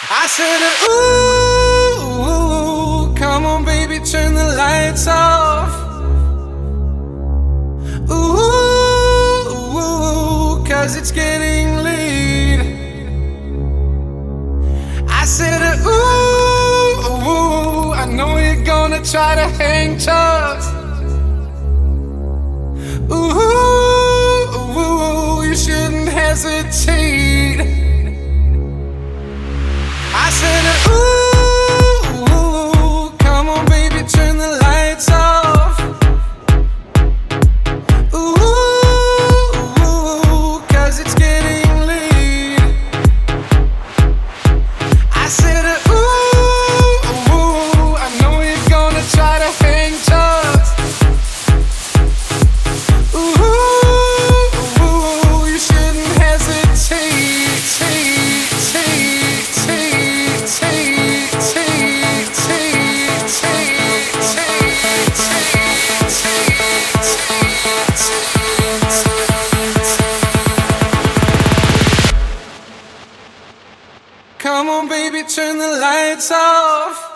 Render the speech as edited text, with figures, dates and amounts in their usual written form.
I said, ooh, come on, baby, turn the lights off. Ooh, cause it's getting late. I said, ooh, I know you're gonna try to hang tough. Ooh, you shouldn't hesitate. I said, ooh, come on, baby, turn the lights off. Ooh, cause it's getting late. I said, ooh, I know you're gonna try to hang tough. Ooh, you shouldn't hesitate. Come on, baby, turn the lights off.